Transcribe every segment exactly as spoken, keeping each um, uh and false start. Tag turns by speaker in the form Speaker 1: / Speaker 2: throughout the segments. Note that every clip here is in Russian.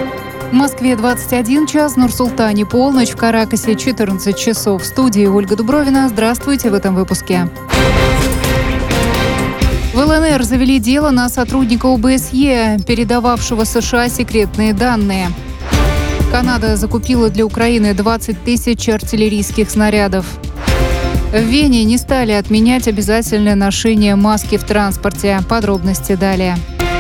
Speaker 1: В Москве двадцать один час, в Нур-Султане полночь, в Каракасе четырнадцать часов. В студии Ольга Дубровина. Здравствуйте в этом выпуске. В ЛНР завели дело на сотрудника ОБСЕ, передававшего США секретные данные. Канада закупила для Украины двадцать тысяч артиллерийских снарядов. В Вене не стали отменять обязательное ношение маски в транспорте. Подробности далее.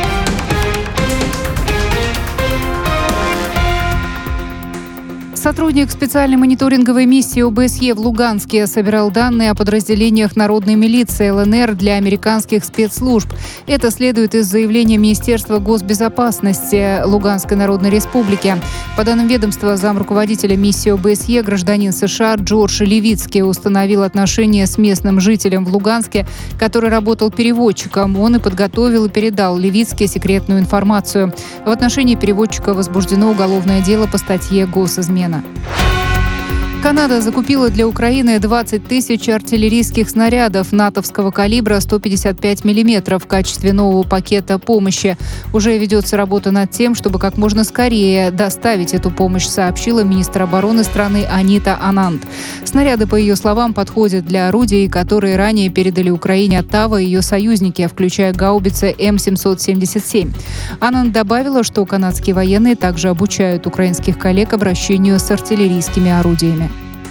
Speaker 1: Сотрудник специальной мониторинговой миссии ОБСЕ в Луганске собирал данные о подразделениях народной милиции ЛНР для американских спецслужб. Это следует из заявления Министерства госбезопасности Луганской Народной Республики. По данным ведомства, замруководителя миссии ОБСЕ гражданин США Джордж Левицкий установил отношения с местным жителем в Луганске, который работал переводчиком. Он и подготовил и передал Левицкий секретную информацию. В отношении переводчика возбуждено уголовное дело по статье «Госизмена». Канада закупила для Украины двадцать тысяч артиллерийских снарядов натовского калибра сто пятьдесят пять миллиметров в качестве нового пакета помощи. Уже ведется работа над тем, чтобы как можно скорее доставить эту помощь, сообщила министр обороны страны Анита Ананд. Снаряды, по ее словам, подходят для орудий, которые ранее передали Украине Оттава и ее союзники, включая гаубицы М семьсот семьдесят семь. Ананд добавила, что канадские военные также обучают украинских коллег обращению с артиллерийскими орудиями.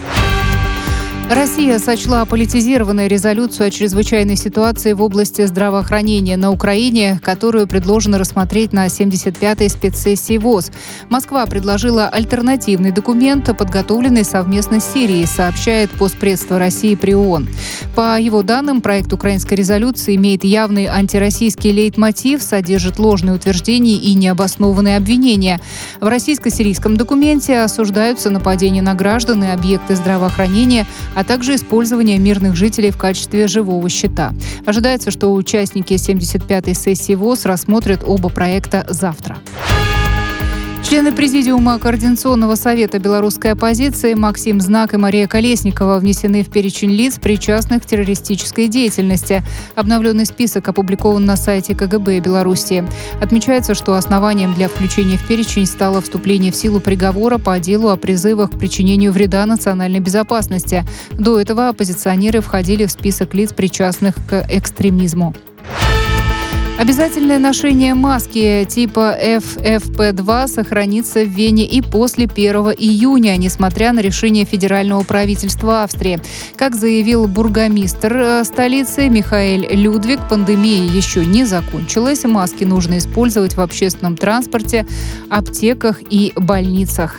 Speaker 1: Россия сочла политизированной резолюцию о чрезвычайной ситуации в области здравоохранения на Украине, которую предложено рассмотреть на семьдесят пятой спецсессии ВОЗ. Москва предложила альтернативный документ, подготовленный совместно с Сирией, сообщает Постпредство России при ООН. По его данным, проект украинской резолюции имеет явный антироссийский лейтмотив, содержит ложные утверждения и необоснованные обвинения. В российско-сирийском документе осуждаются нападения на граждан и объекты здравоохранения, а также использование мирных жителей в качестве живого щита. Ожидается, что участники семьдесят пятой сессии ВОЗ рассмотрят оба проекта завтра. Члены Президиума Координационного совета белорусской оппозиции Максим Знак и Мария Колесникова внесены в перечень лиц, причастных к террористической деятельности. Обновленный список опубликован на сайте ка гэ бэ Беларуси. Отмечается, что основанием для включения в перечень стало вступление в силу приговора по делу о призывах к причинению вреда национальной безопасности. До этого оппозиционеры входили в список лиц, причастных к экстремизму. Обязательное ношение маски типа эф эф пэ два сохранится в Вене и после первого июня, несмотря на решение федерального правительства Австрии. Как заявил бургомистр столицы Михаэль Людвиг, пандемия еще не закончилась. Маски нужно использовать в общественном транспорте, аптеках и больницах.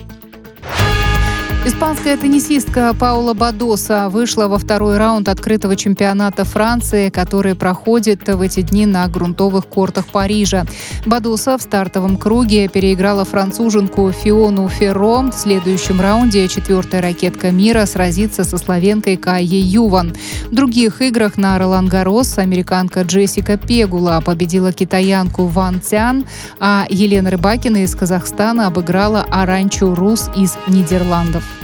Speaker 1: Испанская теннисистка Паула Бадоса вышла во второй раунд открытого чемпионата Франции, который проходит в эти дни на грунтовых кортах Парижа. Бадоса в стартовом круге переиграла француженку Фиону Ферро. В следующем раунде четвертая ракетка мира сразится со словенкой Кайей Юван. В других играх на Ролан-Гаррос американка Джессика Пегула победила китаянку Ван Цян, а Елена Рыбакина из Казахстана обыграла Аранчу Рус из Нидерландов.